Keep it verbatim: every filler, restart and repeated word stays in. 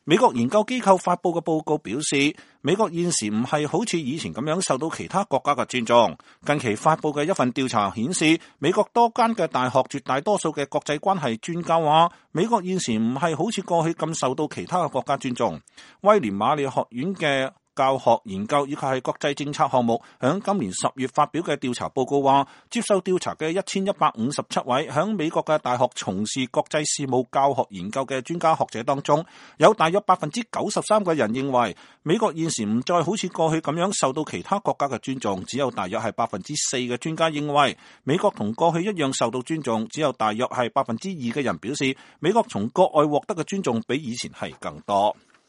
美國研究機構發佈嘅報告表示，美國現時唔係好似以前咁樣受到其他國家嘅尊重。近期發佈嘅一份調查顯示，美國多間嘅大學絕大多數嘅國際關係專家話，美國現時唔係好似過去咁受到其他嘅國家尊重。威廉瑪麗學院嘅教學研究以及係國際政策項目響今年十月發表嘅調查報告話，接受調查嘅一千一百五十七位響美國嘅大學從事國際事務教學研究嘅專家學者當中，有大約百分之九十三個人認為美國現時唔再好似過去咁樣受到其他國家嘅尊重，只有大約係百分之四嘅專家認為美國同過去一樣受到尊重，只有大約係百分之二嘅人表示美國從國外獲得嘅尊重比以前係更多。